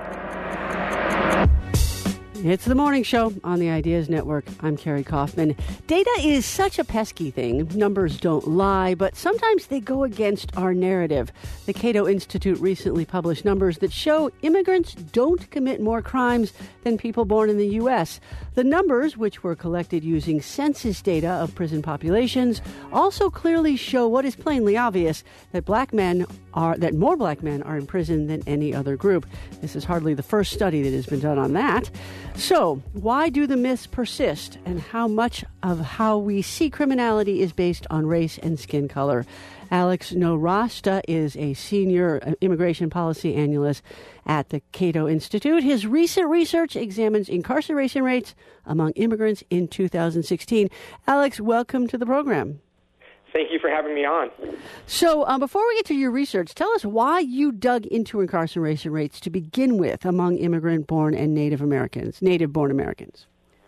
It's the morning show on the Ideas Network. I'm Carrie Kaufman. Data is such a pesky thing. Numbers don't lie, but sometimes they go against our narrative. The Cato Institute recently published numbers that show immigrants don't commit more crimes than people born in the U.S. The numbers, which were collected using census data of prison populations, also clearly show what is plainly obvious, that more black men are in prison than any other group. This is hardly the first study that has been done on that. So, why do the myths persist, and how much of how we see criminality is based on race and skin color? Alex Nowrasteh is a senior immigration policy analyst at the Cato Institute. His recent research examines incarceration rates among immigrants in 2016. Alex, welcome to the program. Thank you for having me on. So before we get to your research, tell us why you dug into incarceration rates to begin with among immigrant-born and native-born Americans.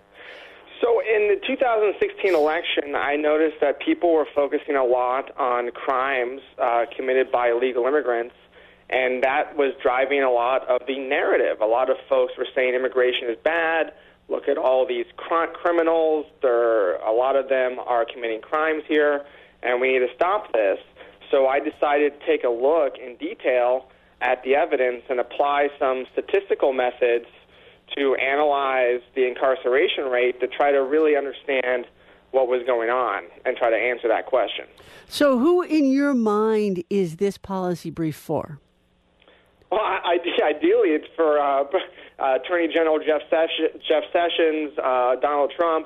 So in the 2016 election, I noticed that people were focusing a lot on crimes committed by illegal immigrants, and that was driving a lot of the narrative. A lot of folks were saying immigration is bad. Look at all these criminals. A lot of them are committing crimes here, and we need to stop this. So I decided to take a look in detail at the evidence and apply some statistical methods to analyze the incarceration rate to try to really understand what was going on and try to answer that question. So who in your mind is this policy brief for? Well, ideally it's for Attorney General Jeff Sessions, Donald Trump,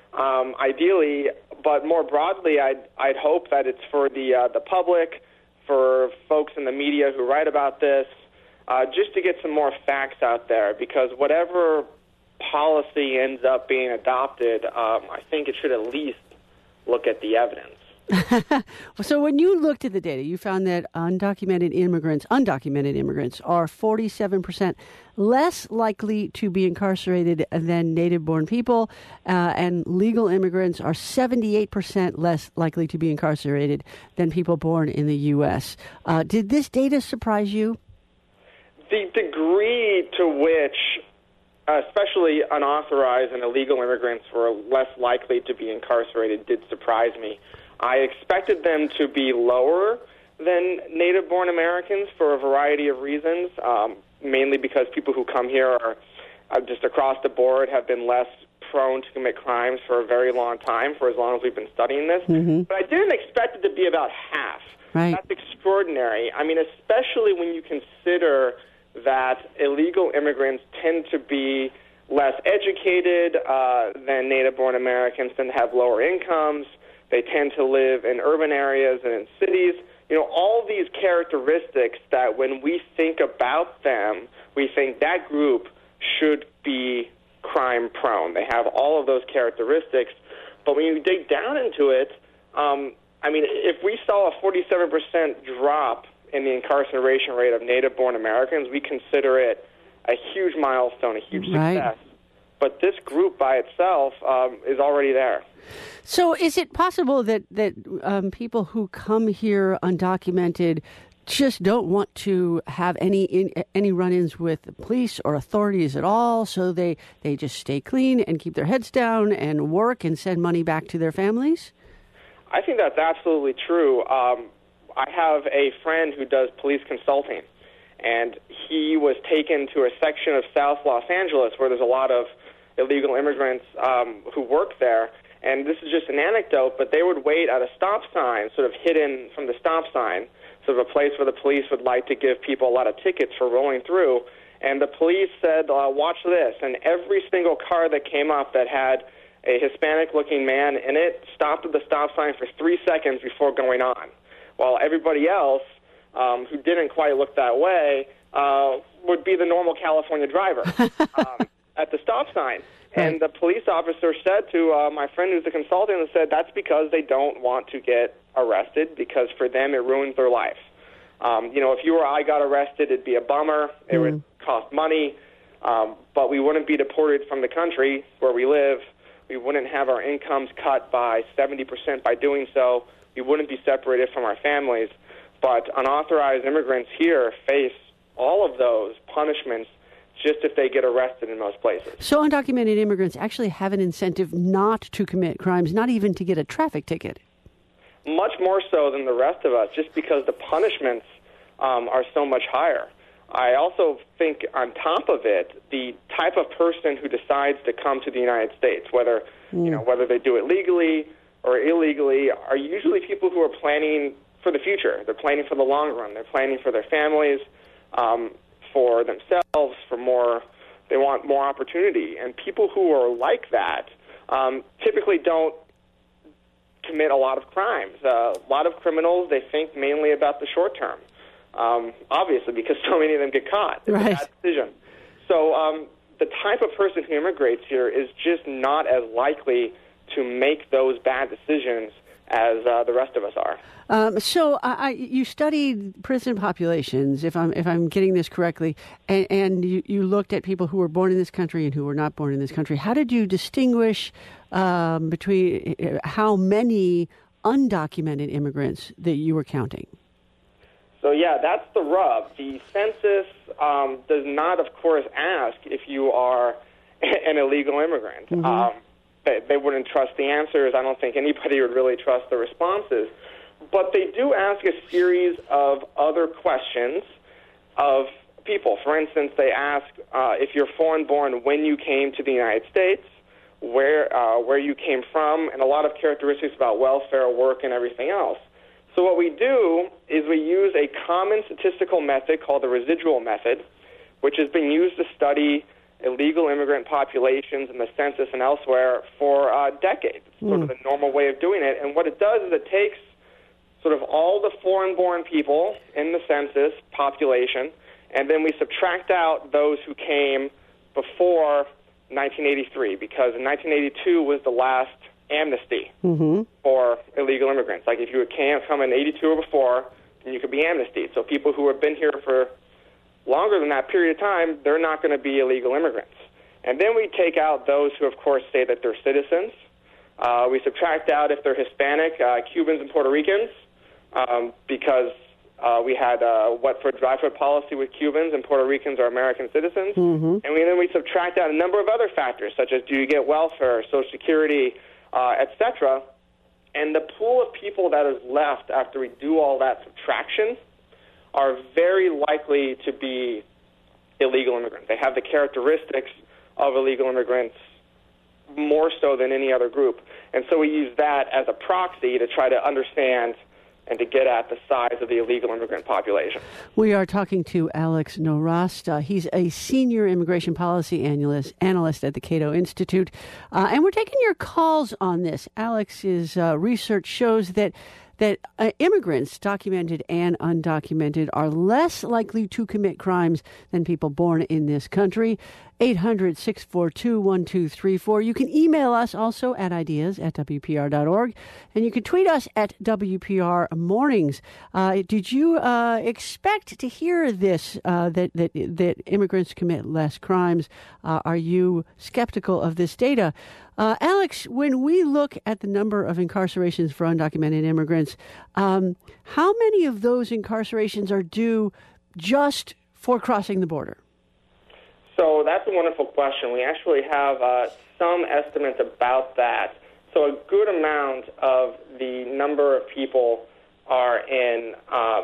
ideally, but more broadly, I'd hope that it's for the public, for folks in the media who write about this, just to get some more facts out there, because whatever policy ends up being adopted, I think it should at least look at the evidence. So when you looked at the data, you found that undocumented immigrants are 47% less likely to be incarcerated than native-born people, and legal immigrants are 78% less likely to be incarcerated than people born in the U.S. Did this data surprise you? The degree to which, especially unauthorized and illegal immigrants, were less likely to be incarcerated did surprise me. I expected them to be lower than native-born Americans for a variety of reasons, mainly because people who come here are just across the board have been less prone to commit crimes for a very long time, for as long as we've been studying this. Mm-hmm. But I didn't expect it to be about half. Right. That's extraordinary. I mean, especially when you consider that illegal immigrants tend to be less educated than native-born Americans, tend to have lower incomes. They tend to live in urban areas and in cities. You know, all these characteristics that when we think about them, we think that group should be crime-prone. They have all of those characteristics. But when you dig down into it, I mean, if we saw a 47% drop in the incarceration rate of native-born Americans, we consider it a huge milestone, a huge success. But this group by itself is already there. So is it possible that people who come here undocumented just don't want to have any run-ins with the police or authorities at all, so they just stay clean and keep their heads down and work and send money back to their families? I think that's absolutely true. I have a friend who does police consulting, and he was taken to a section of South Los Angeles where there's a lot of illegal immigrants who work there. And this is just an anecdote, but they would wait at a stop sign, sort of hidden from the stop sign, sort of a place where the police would like to give people a lot of tickets for rolling through. And the police said, watch this. And every single car that came up that had a Hispanic-looking man in it stopped at the stop sign for 3 seconds before going on, while everybody else who didn't quite look that way would be the normal California driver at the stop sign. And the police officer said to my friend who's the consultant, said that's because they don't want to get arrested, because for them it ruins their life. If you or I got arrested, it'd be a bummer. It would cost money, but we wouldn't be deported from the country where we live. We wouldn't have our incomes cut by 70% by doing so. We wouldn't be separated from our families. But unauthorized immigrants here face all of those punishments just if they get arrested in most places. So undocumented immigrants actually have an incentive not to commit crimes, not even to get a traffic ticket. Much more so than the rest of us, just because the punishments are so much higher. I also think on top of it, the type of person who decides to come to the United States, whether they do it legally or illegally, are usually people who are planning for the future. They're planning for the long run. They're planning for their families, for themselves, they want more opportunity. And people who are like that typically don't commit a lot of crimes. A lot of criminals, they think mainly about the short term, obviously, because so many of them get caught. It's right. a bad decision. So the type of person who immigrates here is just not as likely to make those bad decisions as the rest of us are. So you studied prison populations, if I'm getting this correctly, and you looked at people who were born in this country and who were not born in this country. How did you distinguish between how many undocumented immigrants that you were counting? So, yeah, that's the rub. The census does not, of course, ask if you are an illegal immigrant. Mm-hmm. They wouldn't trust the answers. I don't think anybody would really trust the responses. But they do ask a series of other questions of people. For instance, they ask if you're foreign-born, when you came to the United States, where you came from, and a lot of characteristics about welfare, work, and everything else. So what we do is we use a common statistical method called the residual method, which has been used to study illegal immigrant populations in the census and elsewhere for decades. It's sort of the normal way of doing it. And what it does is it takes sort of all the foreign-born people in the census population, and then we subtract out those who came before 1983, because in 1982 was the last amnesty for illegal immigrants. Like if you came from in 82 or before, then you could be amnestied. So people who have been here for longer than that period of time, they're not going to be illegal immigrants. And then we take out those who, of course, say that they're citizens. We subtract out if they're Hispanic, Cubans and Puerto Ricans, because we had wet foot, dry foot policy with Cubans, and Puerto Ricans are American citizens. And then we subtract out a number of other factors, such as do you get welfare, Social Security, etc. And the pool of people that is left after we do all that subtraction are very likely to be illegal immigrants. They have the characteristics of illegal immigrants more so than any other group. And so we use that as a proxy to try to understand and to get at the size of the illegal immigrant population. We are talking to Alex Nowrasteh. He's a senior immigration policy analyst at the Cato Institute. And we're taking your calls on this. Alex's research shows that immigrants, documented and undocumented, are less likely to commit crimes than people born in this country. 800-642-1234. You can email us also at ideas@WPR.org, and you can tweet us at WPR Mornings. Did you expect to hear this, that immigrants commit less crimes? Are you skeptical of this data? Alex, when we look at the number of incarcerations for undocumented immigrants, how many of those incarcerations are due just for crossing the border? So that's a wonderful question. We actually have some estimates about that. So a good amount of the number of people are in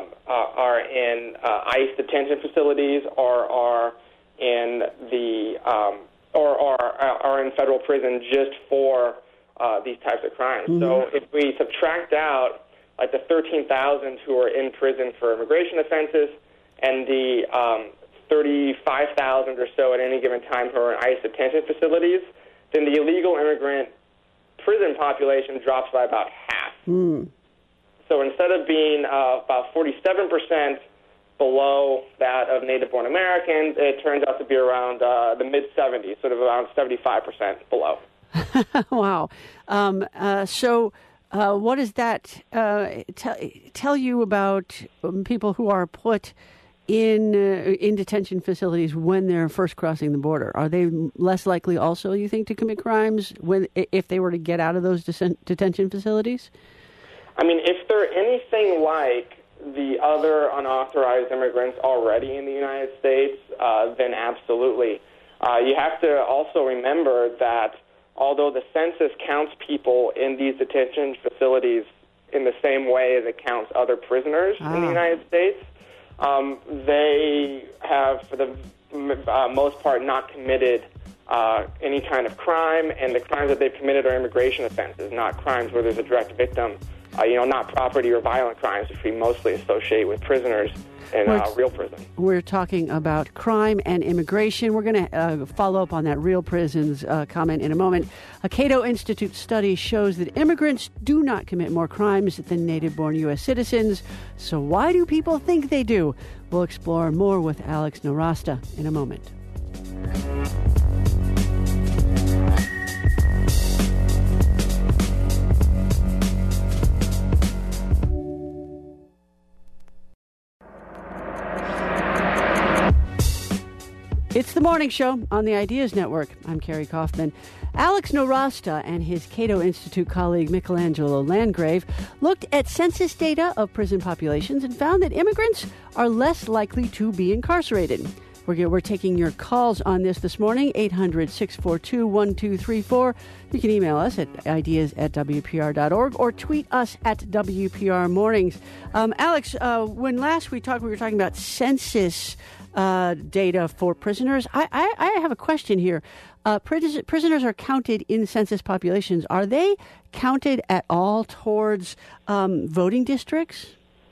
ICE detention facilities, or are in the are in federal prison just for these types of crimes. So if we subtract out like the 13,000 who are in prison for immigration offenses and the 35,000 or so at any given time who are in ICE detention facilities, then the illegal immigrant prison population drops by about half. So instead of being about 47% below that of native-born Americans, it turns out to be around the mid-70s, sort of around 75% below. Wow. So what does that tell you about people who are put in detention facilities when they're first crossing the border? Are they less likely also, you think, to commit crimes if they were to get out of those detention facilities? I mean, if they're anything like the other unauthorized immigrants already in the United States, then absolutely. You have to also remember that although the census counts people in these detention facilities in the same way as it counts other prisoners in the United States, they have, for the most part, not committed any kind of crime, and the crimes that they've committed are immigration offenses, not crimes where there's a direct victim. Not property or violent crimes, which we mosely associate with prisoners in real prison. We're talking about crime and immigration. We're going to follow up on that real prisons comment in a moment. A Cato Institute study shows that immigrants do not commit more crimes than native-born U.S. citizens. So why do people think they do? We'll explore more with Alex Nowrasteh in a moment. It's the Morning Show on the Ideas Network. I'm Carrie Kaufman. Alex Nowrasteh and his Cato Institute colleague Michelangelo Landgrave looked at census data of prison populations and found that immigrants are less likely to be incarcerated. We're taking your calls on this morning, 800-642-1234. You can email us at ideas@wpr.org or tweet us at WPR Mornings. Alex, when last we talked, we were talking about census data for prisoners. I have a question here. Prisoners are counted in census populations. Are they counted at all towards voting districts?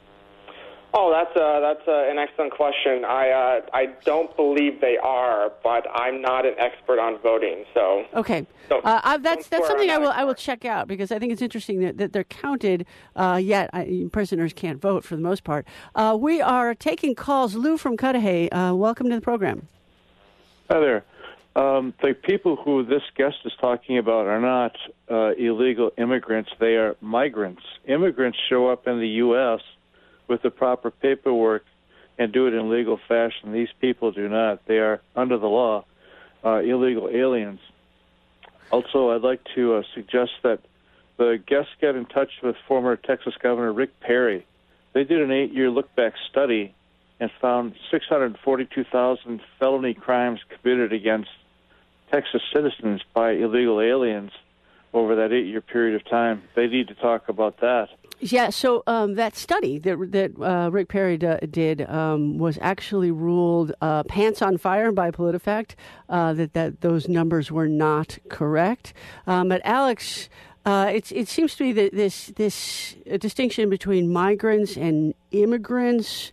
Oh, that's an excellent question. I don't believe they are, but I'm not an expert on voting. So okay, that's something I will check out, because I think it's interesting that they're counted. Yet prisoners can't vote for the most part. We are taking calls. Lou from Cudahy, welcome to the program. Hi there. The people who this guest is talking about are not illegal immigrants. They are migrants. Immigrants show up in the U.S. with the proper paperwork and do it in legal fashion. These people do not. They are, under the law, illegal aliens. Also, I'd like to suggest that the guests get in touch with former Texas Governor Rick Perry. They did an 8-year look-back study and found 642,000 felony crimes committed against Texas citizens by illegal aliens over that 8-year period of time. They need to talk about that. Yeah, so that study that Rick Perry did was actually ruled pants on fire by PolitiFact, that those numbers were not correct. But Alex, it seems to be that this distinction between migrants and immigrants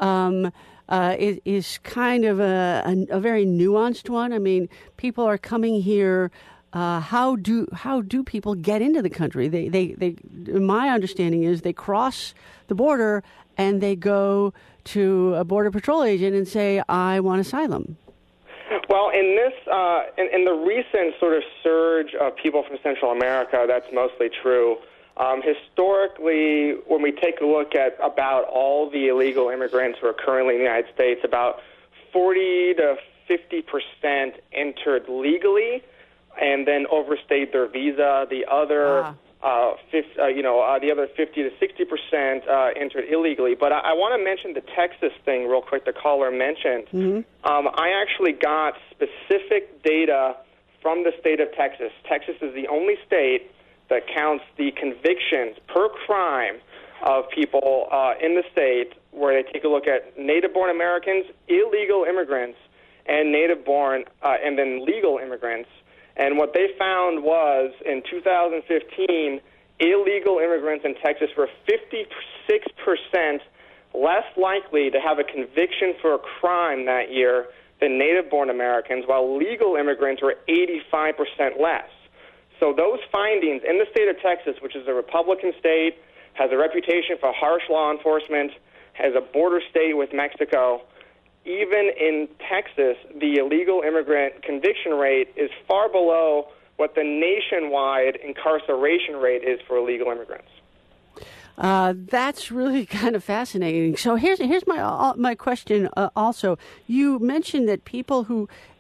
is kind of a very nuanced one. I mean, people are coming here. How do people get into the country? They my understanding is they cross the border and they go to a Border Patrol agent and say, I want asylum. Well, in this, in the recent sort of surge of people from Central America, that's mostly true. Historically, when we take a look at about all the illegal immigrants who are currently in the United States, about 40 to 50% entered legally and then overstayed their visa. The other, the other 50 to 60% entered illegally. But I want to mention the Texas thing real quick. The caller mentioned. Mm-hmm. I actually got specific data from the state of Texas. Texas is the only state that counts the convictions per crime of people in the state, where they take a look at native-born Americans, illegal immigrants, and native-born and then legal immigrants. And what they found was, in 2015, illegal immigrants in Texas were 56% less likely to have a conviction for a crime that year than native-born Americans, while legal immigrants were 85% less. So those findings in the state of Texas, which is a Republican state, has a reputation for harsh law enforcement, has a border state with Mexico, even in Texas, the illegal immigrant conviction rate is far below what the nationwide incarceration rate is for illegal immigrants. That's really kind of fascinating. So here's my question also. You mentioned that people who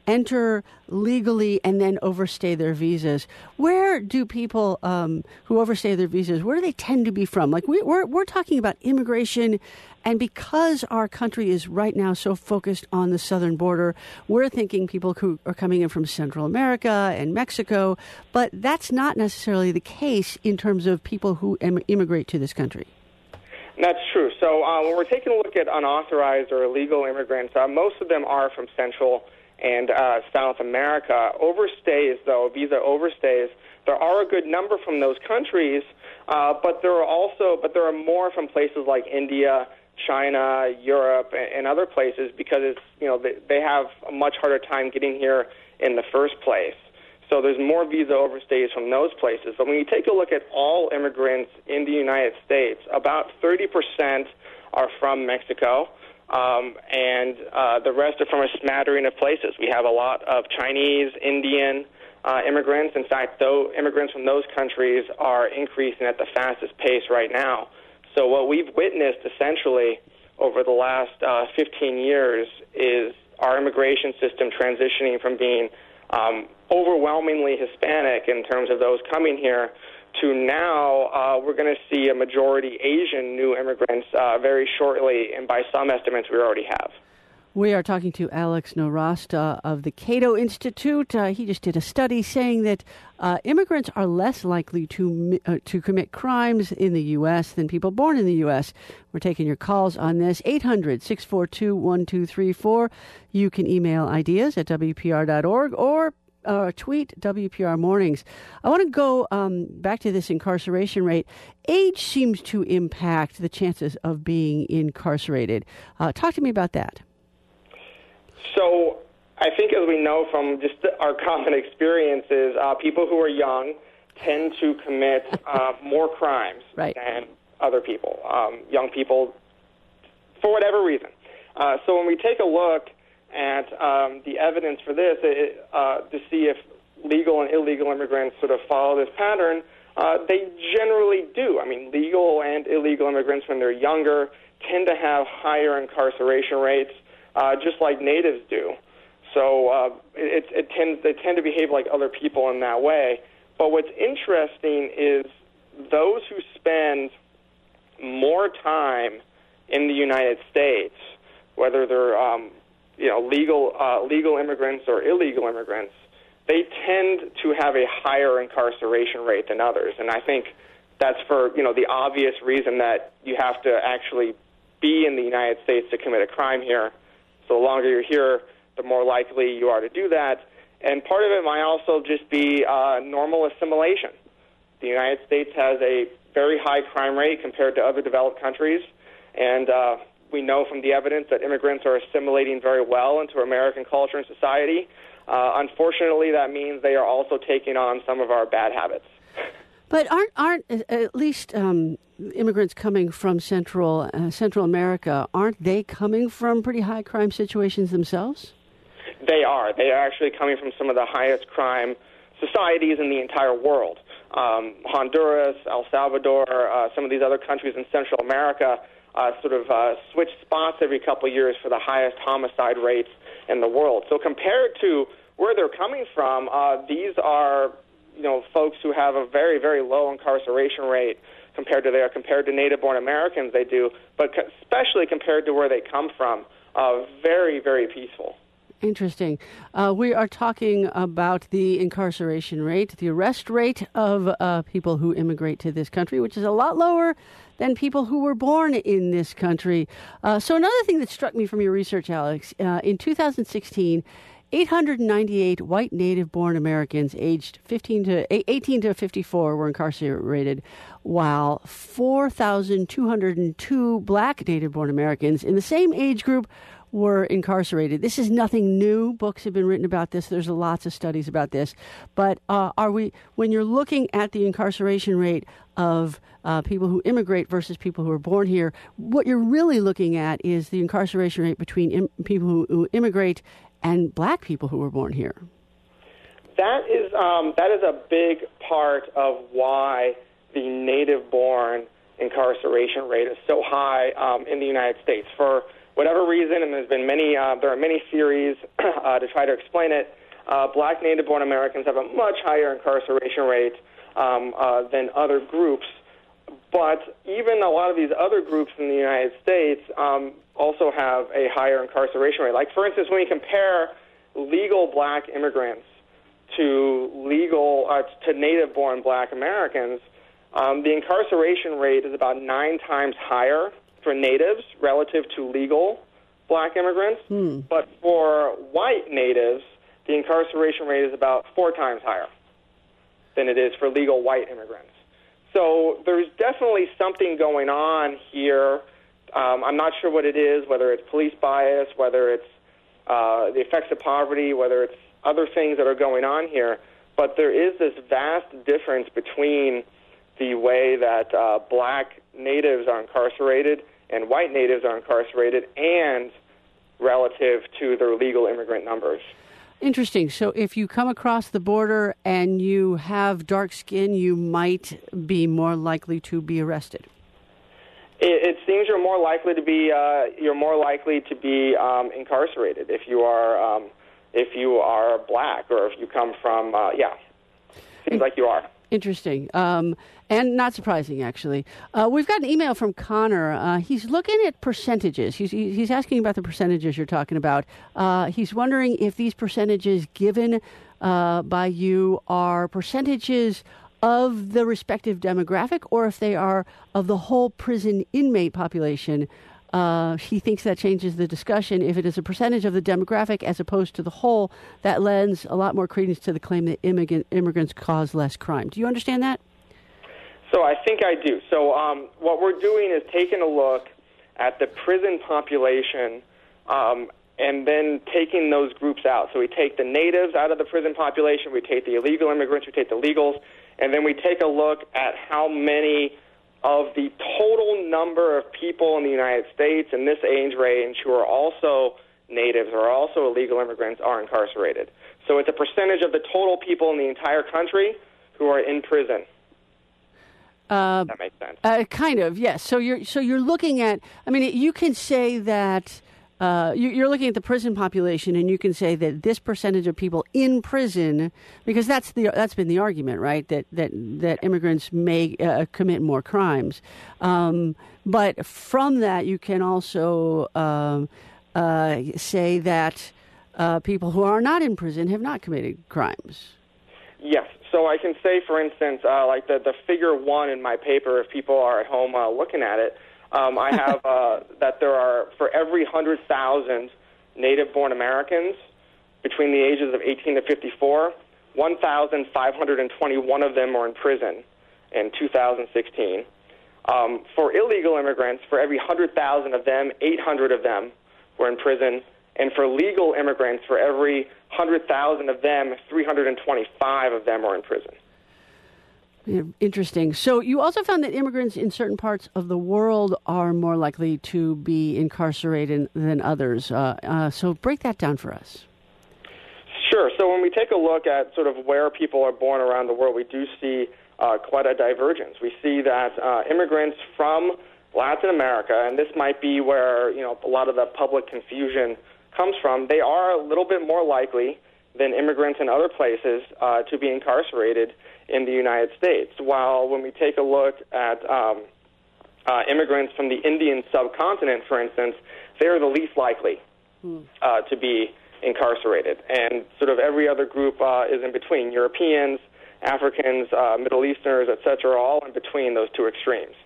enter legally and then overstay their visas. Where do people who overstay their visas, where do they tend to be from? Like we're talking about immigration, and because our country is right now so focused on the southern border, we're thinking people who are coming in from Central America and Mexico, but that's not necessarily the case in terms of people who immigrate to this country. That's true. So when we're taking a look at unauthorized or illegal immigrants, most of them are from Central and South America. Overstays, though, visa overstays, there are a good number from those countries, but there are more from places like India, China, Europe, and other places because they have a much harder time getting here in the first place. So there's more visa overstays from those places. But when you take a look at all immigrants in the United States, about 30% are from Mexico, and the rest are from a smattering of places. We have a lot of Chinese, Indian immigrants. In fact, though, immigrants from those countries are increasing at the fastest pace right now. So what we've witnessed essentially over the last 15 years is our immigration system transitioning from being overwhelmingly Hispanic in terms of those coming here to now we're going to see a majority Asian new immigrants very shortly, and by some estimates we already have. We are talking to Alex Nowrasteh of the Cato Institute. He just did a study saying that immigrants are less likely to commit crimes in the U.S. than people born in the U.S. We're taking your calls on this, 800-642-1234. You can email ideas at WPR.org or tweet WPR Mornings. I want to go back to this incarceration rate. Age seems to impact the chances of being incarcerated. Talk to me about that. So I think, as we know from just our common experiences, people who are young tend to commit more crimes than other people, young people, for whatever reason. So when we take a look at the evidence for this to see if legal and illegal immigrants sort of follow this pattern, they generally do. I mean, legal and illegal immigrants, when they're younger, tend to have higher incarceration rates, just like natives do. So they tend to behave like other people in that way. But what's interesting is those who spend more time in the United States, whether they're legal immigrants or illegal immigrants, they tend to have a higher incarceration rate than others. And I think that's for the obvious reason that you have to actually be in the United States to commit a crime here. So the longer you're here, the more likely you are to do that. And part of it might also just be normal assimilation. The United States has a very high crime rate compared to other developed countries, and we know from the evidence that immigrants are assimilating very well into American culture and society. Unfortunately, that means they are also taking on some of our bad habits. But aren't at least immigrants coming from Central America, aren't they coming from pretty high crime situations themselves? They are. They are actually coming from some of the highest crime societies in the entire world. Honduras, El Salvador, some of these other countries in Central America switch spots every couple of years for the highest homicide rates in the world. So compared to where they're coming from, these are folks who have a very, very low incarceration rate compared to native-born Americans. They do, but especially compared to where they come from, very, very peaceful. Interesting. We are talking about the incarceration rate, the arrest rate of people who immigrate to this country, which is a lot lower than people who were born in this country. So another thing that struck me from your research, Alex, in 2016, 898 white native-born Americans aged 18 to 54 were incarcerated, while 4,202 black native-born Americans in the same age group were incarcerated. This is nothing new. Books have been written about this. There's lots of studies about this. But when you're looking at the incarceration rate of people who immigrate versus people who are born here, what you're really looking at is the incarceration rate between people who immigrate and black people who were born here. That is a big part of why the native-born incarceration rate is so high in the United States. For whatever reason, and there are many theories to try to explain it, black native-born Americans have a much higher incarceration rate than other groups. But even a lot of these other groups in the United States also have a higher incarceration rate. Like, for instance, when we compare legal black immigrants to native-born black Americans, the incarceration rate is about 9 times higher for natives relative to legal black immigrants. But for white natives, the incarceration rate is about 4 times higher than it is for legal white immigrants. So there's definitely something going on here. I'm not sure what it is, whether it's police bias, whether it's the effects of poverty, whether it's other things that are going on here. But there is this vast difference between the way that black natives are incarcerated and white natives are incarcerated, and relative to their legal immigrant numbers. Interesting. So if you come across the border and you have dark skin, you might be more likely to be arrested. It seems you're more likely to be incarcerated if you are black, or if you come from seems like you are. Interesting. And not surprising, actually. We've got an email from Connor. He's looking at percentages. He's asking about the percentages you're talking about. He's wondering if these percentages given by you are percentages of the respective demographic, or if they are of the whole prison inmate population. He thinks that changes the discussion. If it is a percentage of the demographic as opposed to the whole, that lends a lot more credence to the claim that immigrants cause less crime. Do you understand that? So I think I do. So what we're doing is taking a look at the prison population and then taking those groups out. So we take the natives out of the prison population, we take the illegal immigrants, we take the legals, and then we take a look at how many of the total number of people in the United States in this age range who are also natives or also illegal immigrants are incarcerated. So it's a percentage of the total people in the entire country who are in prison. That makes sense. Kind of, yes. So you're looking at. I mean, you can say that you're looking at the prison population, and you can say that this percentage of people in prison, because that's been the argument, right? That immigrants may commit more crimes. But from that, you can also say that people who are not in prison have not committed crimes. Yes. So I can say, for instance, like the figure 1 in my paper, if people are at home looking at it, I have that there are, for every 100,000 native-born Americans between the ages of 18 to 54, 1,521 of them are in prison in 2016. For illegal immigrants, for every 100,000 of them, 800 of them were in prison. And for legal immigrants, for every 100,000 of them, 325 of them are in prison. Interesting. So you also found that immigrants in certain parts of the world are more likely to be incarcerated than others. So break that down for us. Sure. So when we take a look at sort of where people are born around the world, we do see quite a divergence. We see that immigrants from Latin America, and this might be where a lot of the public confusion comes from, they are a little bit more likely than immigrants in other places to be incarcerated in the United States. While when we take a look at immigrants from the Indian subcontinent, for instance, they are the least likely to be incarcerated. And sort of every other group is in between. Europeans, Africans, Middle Easterners, et cetera, all in between those two extremes.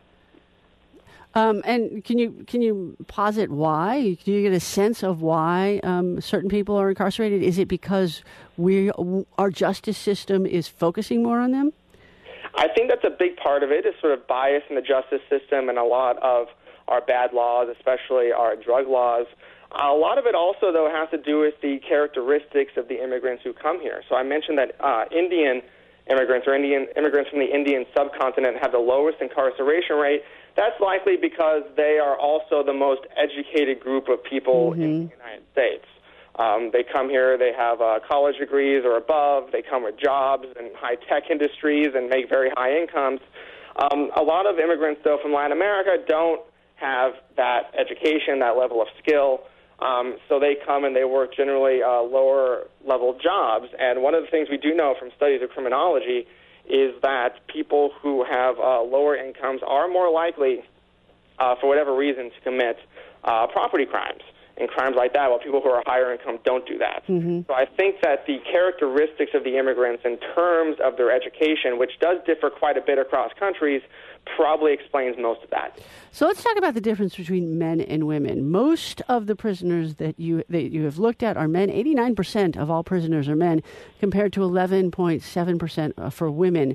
And can you posit why? Can you get a sense of why certain people are incarcerated? Is it because our justice system is focusing more on them? I think that's a big part of it, is sort of bias in the justice system and a lot of our bad laws, especially our drug laws. A lot of it also, though, has to do with the characteristics of the immigrants who come here. So I mentioned that Indian immigrants or immigrants from the Indian subcontinent have the lowest incarceration rate. That's likely because they are also the most educated group of people in the United States. They come here, they have college degrees or above, they come with jobs in high-tech industries and make very high incomes. A lot of immigrants, though, from Latin America don't have that education, that level of skill. So they come and they work generally lower-level jobs. And one of the things we do know from studies of criminology is that people who have lower incomes are more likely, for whatever reason, to commit property crimes and crimes like that, while people who are higher income don't do that. Mm-hmm. So I think that the characteristics of the immigrants in terms of their education, which does differ quite a bit across countries, probably explains most of that. So let's talk about the difference between men and women. Most of the prisoners that you have looked at are men. 89% of all prisoners are men, compared to 11.7% for women.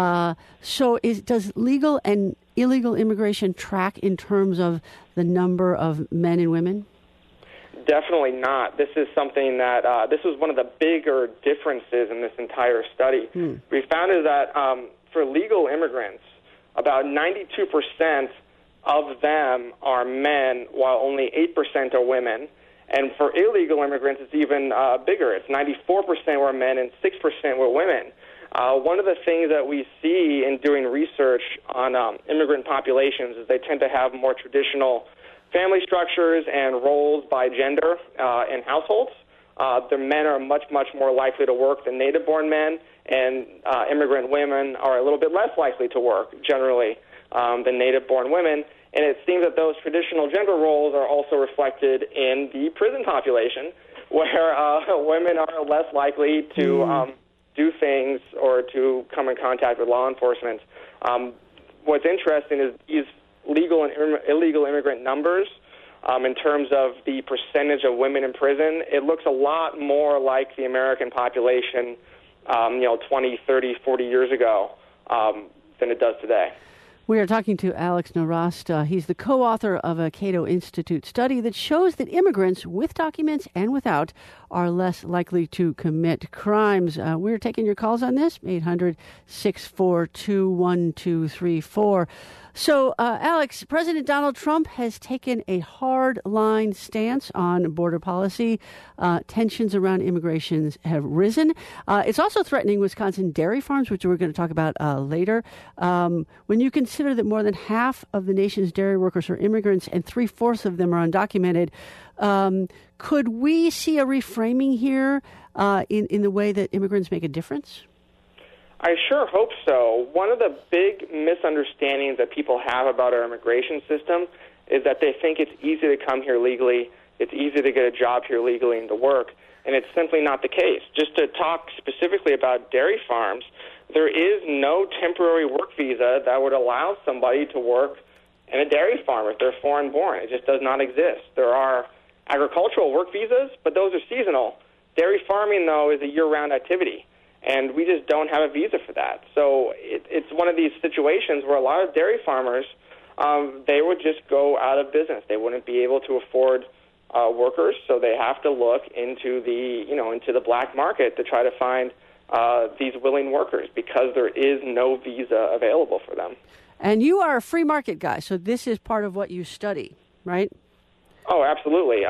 So does legal and illegal immigration track in terms of the number of men and women? Definitely not. This is something that this was one of the bigger differences in this entire study. We found is that for legal immigrants, about 92% of them are men, while only 8% are women. And for illegal immigrants, it's even bigger. It's 94% were men and 6% were women. One of the things that we see in doing research on immigrant populations is they tend to have more traditional family structures and roles by gender in households. The men are much, much more likely to work than native-born men, and immigrant women are a little bit less likely to work, generally, than native-born women. And it seems that those traditional gender roles are also reflected in the prison population, where women are less likely to do things or to come in contact with law enforcement. What's interesting is these legal and illegal immigrant numbers, in terms of the percentage of women in prison, it looks a lot more like the American population, 20, 30, 40 years ago than it does today. We are talking to Alex Nowrasteh. He's the co-author of a Cato Institute study that shows that immigrants with documents and without are less likely to commit crimes. We're taking your calls on this, 800-642-1234. So, Alex, President Donald Trump has taken a hard-line stance on border policy. Tensions around immigration have risen. It's also threatening Wisconsin dairy farms, which we're going to talk about later. When you consider that more than half of the nation's dairy workers are immigrants and 3/4 of them are undocumented, could we see a reframing here in the way that immigrants make a difference? I sure hope so. One of the big misunderstandings that people have about our immigration system is that they think it's easy to come here legally, it's easy to get a job here legally and to work, and it's simply not the case. Just to talk specifically about dairy farms, there is no temporary work visa that would allow somebody to work in a dairy farm if they're foreign-born. It just does not exist. There are agricultural work visas, but those are seasonal. Dairy farming, though, is a year-round activity. And we just don't have a visa for that. So it's one of these situations where a lot of dairy farmers, they would just go out of business. They wouldn't be able to afford workers, so they have to look into the black market to try to find these willing workers because there is no visa available for them. And you are a free market guy, so this is part of what you study, right? Oh, absolutely.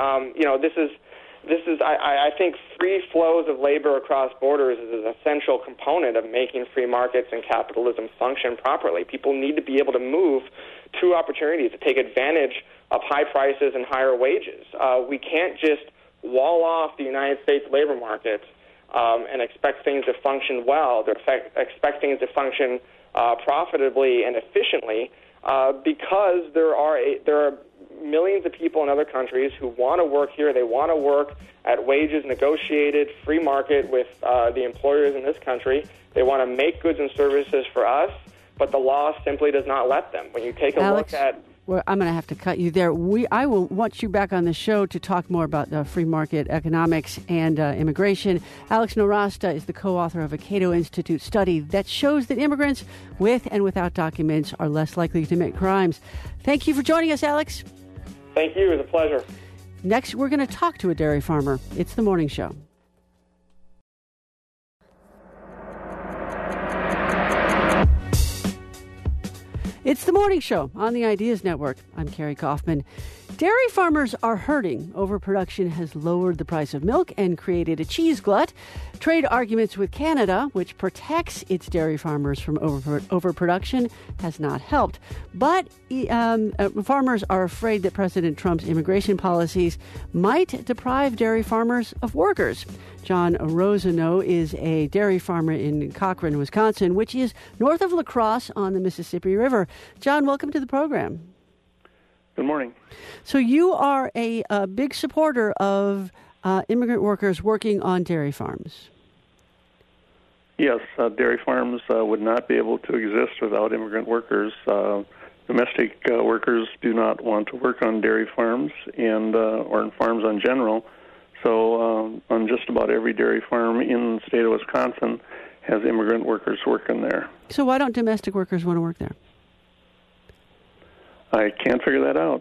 I think free flows of labor across borders is an essential component of making free markets and capitalism function properly. People need to be able to move to opportunities to take advantage of high prices and higher wages. We can't just wall off the United States labor market and expect things to function well, expect things to function profitably and efficiently because there are millions of people in other countries who want to work here. They want to work at wages negotiated, free market with the employers in this country. They want to make goods and services for us, but the law simply does not let them. When you take a look at... Well, I'm going to have to cut you there. I will want you back on the show to talk more about free market economics and immigration. Alex Nowrasteh is the co-author of a Cato Institute study that shows that immigrants with and without documents are less likely to commit crimes. Thank you for joining us, Alex. Thank you. It was a pleasure. Next, we're going to talk to a dairy farmer. It's The Morning Show. It's The Morning Show on the Ideas Network. I'm Carrie Kaufman. Dairy farmers are hurting. Overproduction has lowered the price of milk and created a cheese glut. Trade arguments with Canada, which protects its dairy farmers from overproduction, has not helped. But farmers are afraid that President Trump's immigration policies might deprive dairy farmers of workers. John Rosano is a dairy farmer in Cochrane, Wisconsin, which is north of La Crosse on the Mississippi River. John, welcome to the program. Good morning. So you are a big supporter of immigrant workers working on dairy farms. Yes, dairy farms would not be able to exist without immigrant workers. Domestic workers do not want to work on dairy farms and or in farms in general. So on just about every dairy farm in the state of Wisconsin has immigrant workers working there. So why don't domestic workers want to work there? I can't figure that out.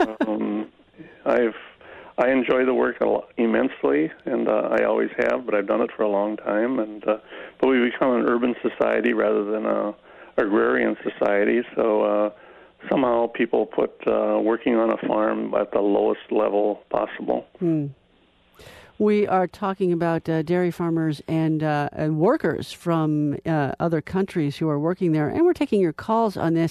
I enjoy the work immensely, and I always have, but I've done it for a long time. And but we become an urban society rather than a agrarian society. So somehow people put working on a farm at the lowest level possible. We are talking about dairy farmers and workers from other countries who are working there. And we're taking your calls on this,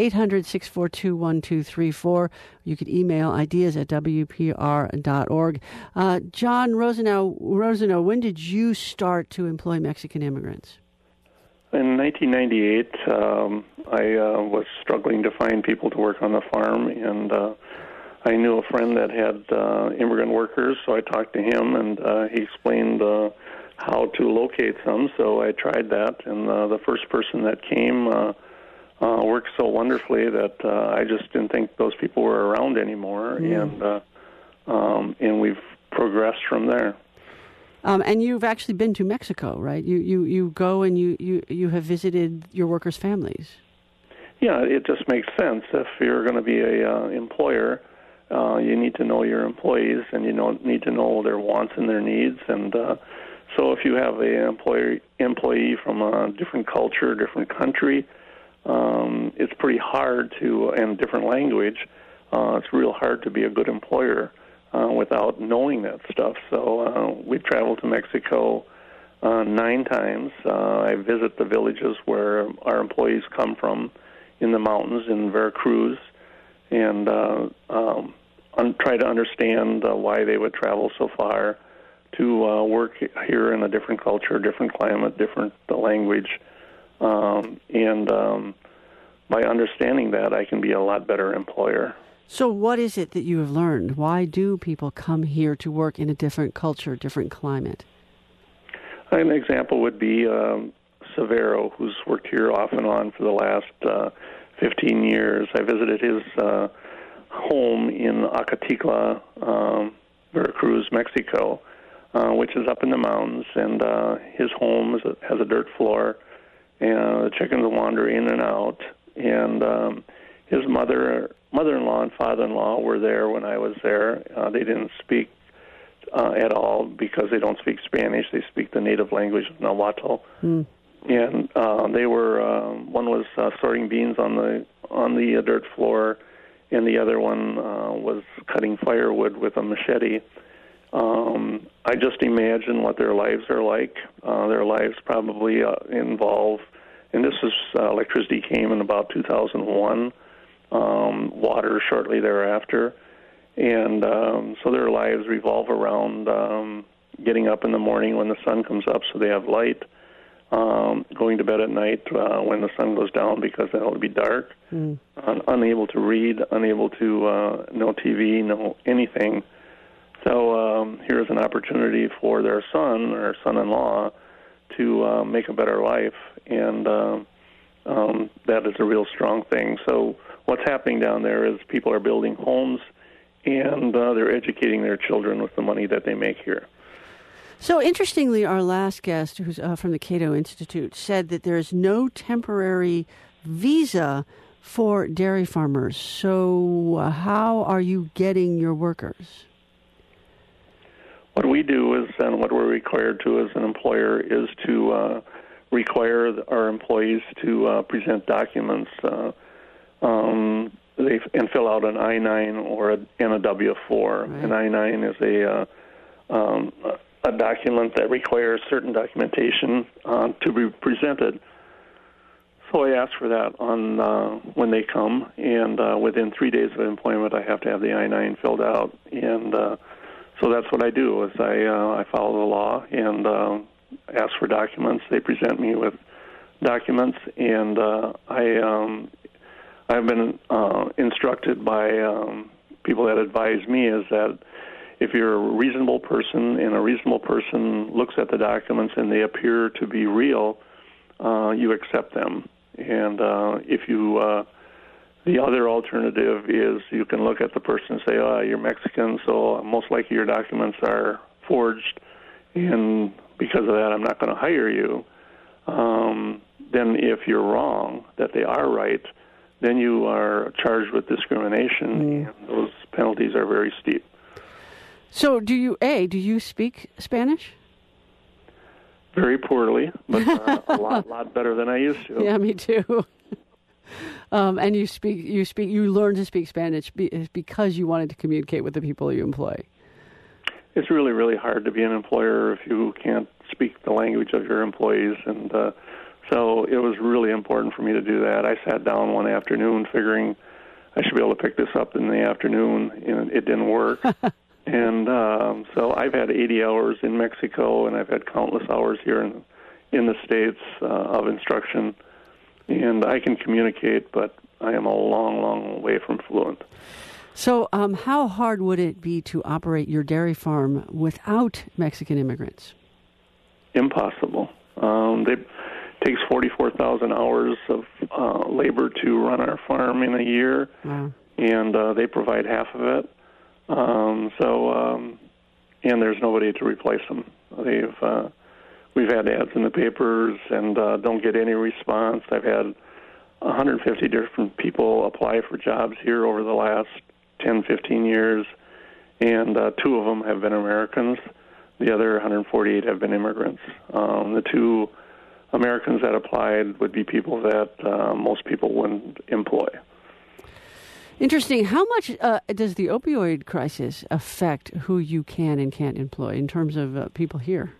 800-642-1234. You could email ideas at WPR.org. John Rosano, when did you start to employ Mexican immigrants? In 1998, I was struggling to find people to work on the farm, and I knew a friend that had immigrant workers, so I talked to him, and he explained how to locate some, so I tried that, and the first person that came worked so wonderfully that I just didn't think those people were around anymore, and we've progressed from there. And you've actually been to Mexico, right? You go and you have visited your workers' families. Yeah, it just makes sense. If you're going to be a employer, you need to know your employees, and you need to know their wants and their needs. And so if you have an employee from a different culture, different country, it's pretty hard to, and different language, it's real hard to be a good employer without knowing that stuff. So we've traveled to Mexico 9 times. I visit the villages where our employees come from in the mountains in Veracruz, and try to understand why they would travel so far to work here in a different culture, different climate, different language. And by understanding that, I can be a lot better employer. So what is it that you have learned? Why do people come here to work in a different culture, different climate? An example would be Severo, who's worked here off and on for the last 15 years. I visited his home in Acatitla, Veracruz, Mexico, which is up in the mountains, and his home has a dirt floor, and the chickens wander in and out, and his mother-in-law and father-in-law were there when I was there. They didn't speak at all because they don't speak Spanish. They speak the native language of Nahuatl. And they were one was sorting beans on the dirt floor, and the other one was cutting firewood with a machete. I just imagine what their lives are like. Their lives probably involve, and this is electricity came in about 2001, water shortly thereafter, and so their lives revolve around getting up in the morning when the sun comes up so they have light, going to bed at night when the sun goes down because then it'll be dark, unable to read, unable to know TV, know anything. So here's an opportunity for their son or son-in-law to make a better life, and that is a real strong thing. So what's happening down there is people are building homes, and they're educating their children with the money that they make here. So interestingly, our last guest, who's from the Cato Institute, said that there is no temporary visa for dairy farmers. So how are you getting your workers? What we do is, and what we're required to as an employer, is to require our employees to present documents and fill out an I-9 and a W-4. Right. An I-9 is a document that requires certain documentation to be presented. So I ask for that on when they come, and within 3 days of employment, I have to have the I-9 filled out. And so that's what I do, is I follow the law and ask for documents. They present me with documents, and I've been instructed by people that advise me is that if you're a reasonable person and a reasonable person looks at the documents and they appear to be real, you accept them. And if you, the other alternative is you can look at the person and say, oh, you're Mexican, so most likely your documents are forged, and because of that, I'm not going to hire you. Then if you're wrong, that they are right, then you are charged with discrimination, and those penalties are very steep. So do you speak Spanish? Very poorly, but a lot better than I used to. Yeah, me too. And you learned to speak Spanish because you wanted to communicate with the people you employ. It's really, really hard to be an employer if you can't speak the language of your employees, and so it was really important for me to do that. I sat down one afternoon figuring I should be able to pick this up in the afternoon, and it didn't work. And so I've had 80 hours in Mexico, and I've had countless hours here in the States of instruction. And I can communicate, but I am a long, long way from fluent. So how hard would it be to operate your dairy farm without Mexican immigrants? Impossible. It takes 44,000 hours of labor to run our farm in a year, Wow. And they provide half of it. And there's nobody to replace them. We've had ads in the papers and don't get any response. I've had 150 different people apply for jobs here over the last 10, 15 years, and 2 of them have been Americans. The other 148 have been immigrants. The 2 Americans that applied would be people that most people wouldn't employ. Interesting. How much does the opioid crisis affect who you can and can't employ in terms of people here?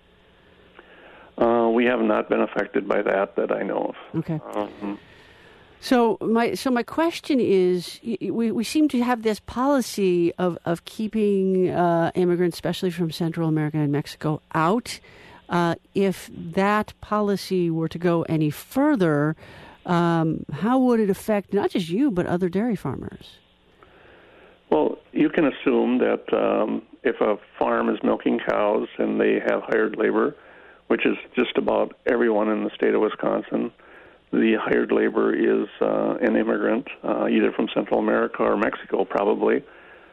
We have not been affected by that I know of. Okay. So my question is, we seem to have this policy of keeping immigrants, especially from Central America and Mexico, out. If that policy were to go any further, how would it affect not just you, but other dairy farmers? Well, you can assume that if a farm is milking cows and they have hired labor, which is just about everyone in the state of Wisconsin, the hired labor is an immigrant, either from Central America or Mexico, probably.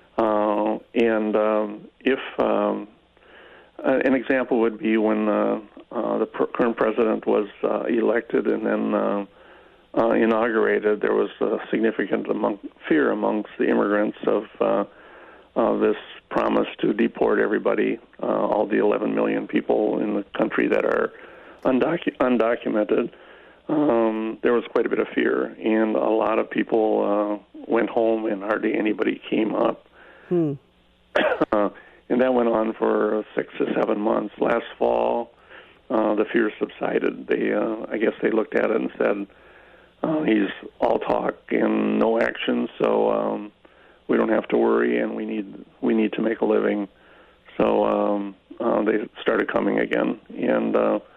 If an example would be when the current president was elected and then inaugurated, there was a significant fear amongst the immigrants of this promise to deport everybody, all the 11 million people in the country that are undocumented. There was quite a bit of fear, and a lot of people went home, and hardly anybody came up. And that went on for 6 to 7 months. Last fall, the fear subsided. I guess they looked at it and said, he's all talk and no action, so we don't have to worry, and we need to make a living. So they started coming again, and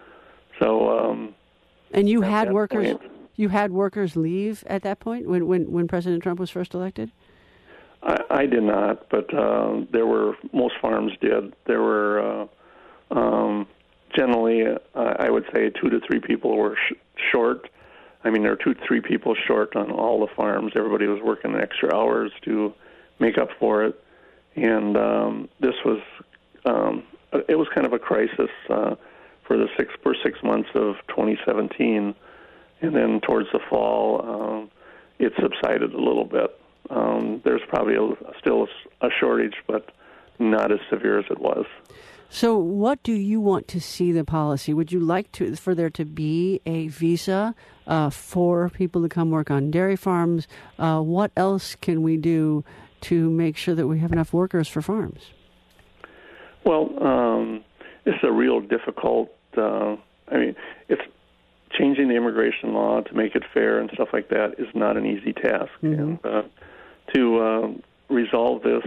and you had workers. You had workers leave at that point when President Trump was first elected. I did not, but most farms did. There were generally, I would say, 2 to 3 people were short. I mean, there were 2 to 3 people short on all the farms. Everybody was working extra hours to make up for it, and this was it was kind of a crisis for 6 months of 2017, and then towards the fall, it subsided a little bit. There's probably still a shortage, but not as severe as it was. So what do you want to see the policy? Would you like for there to be a visa for people to come work on dairy farms? What else can we do to make sure that we have enough workers for farms? Well, it's a real difficult, it's changing the immigration law to make it fair and stuff like that is not an easy task. Mm-hmm. And to resolve this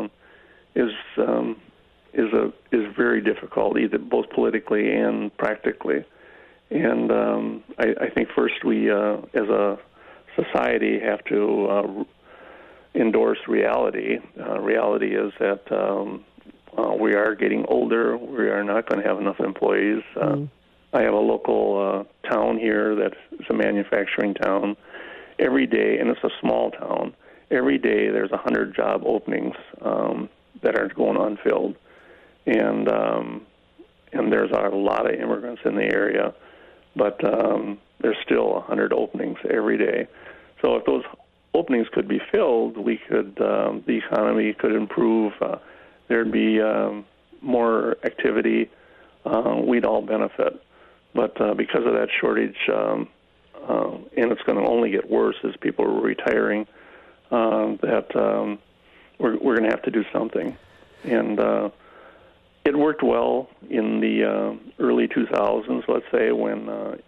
is very difficult, either both politically and practically. And I think first we, as a society, have to endorse reality. Reality is that we are getting older. We are not going to have enough employees. I have a local town here that is a manufacturing town. Every day, and it's a small town, every day there's 100 job openings that are going unfilled. And there's a lot of immigrants in the area, but there's still 100 openings every day. So if those openings could be filled, we could the economy could improve. There'd be more activity. We'd all benefit. But because of that shortage, and it's going to only get worse as people are retiring, we're going to have to do something. And it worked well in the early 2000s, let's say, when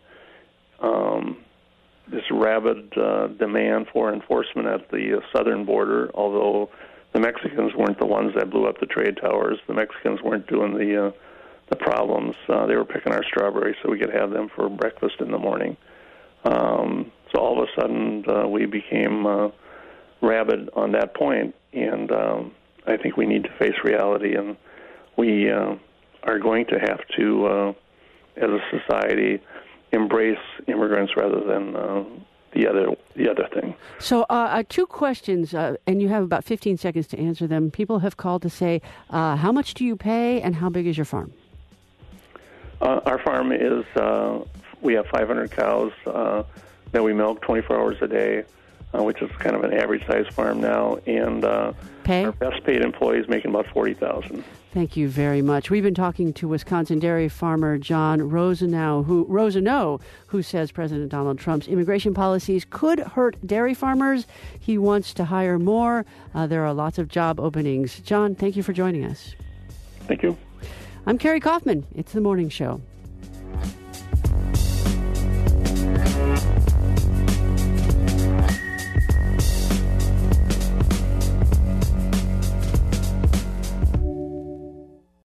this rabid demand for enforcement at the southern border, although the Mexicans weren't the ones that blew up the trade towers. The Mexicans weren't doing the problems. They were picking our strawberries so we could have them for breakfast in the morning. So all of a sudden we became rabid on that point, and I think we need to face reality, and we are going to have to, as a society, embrace immigrants rather than the other thing. So 2 questions, and you have about 15 seconds to answer them. People have called to say, how much do you pay, and how big is your farm? Our farm is, we have 500 cows that we milk 24 hours a day, which is kind of an average-sized farm now, and Pay? Our best-paid employee is making about $40,000. Thank you very much. We've been talking to Wisconsin dairy farmer John Rosenau, who says President Donald Trump's immigration policies could hurt dairy farmers. He wants to hire more. There are lots of job openings. John, thank you for joining us. Thank you. I'm Carrie Kaufman. It's The Morning Show.